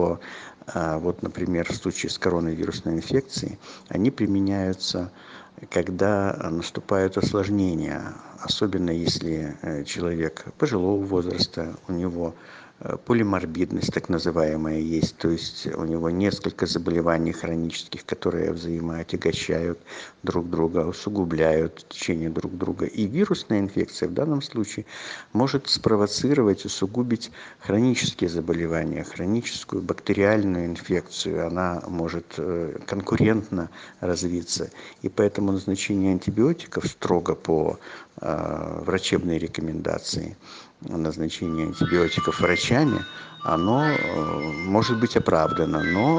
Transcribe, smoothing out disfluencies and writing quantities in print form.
Вот, например, в случае с коронавирусной инфекцией, они применяются, когда наступают осложнения, особенно если человек пожилого возраста, у него полиморбидность так называемая есть, то есть у него несколько заболеваний хронических, которые взаимоотягощают друг друга, усугубляют течение друг друга. И вирусная инфекция в данном случае может спровоцировать, усугубить хронические заболевания, хроническую бактериальную инфекцию. Она может конкурентно развиться. И поэтому назначение антибиотиков строго по врачебной рекомендации, назначение антибиотиков врачами, оно может быть оправдано, но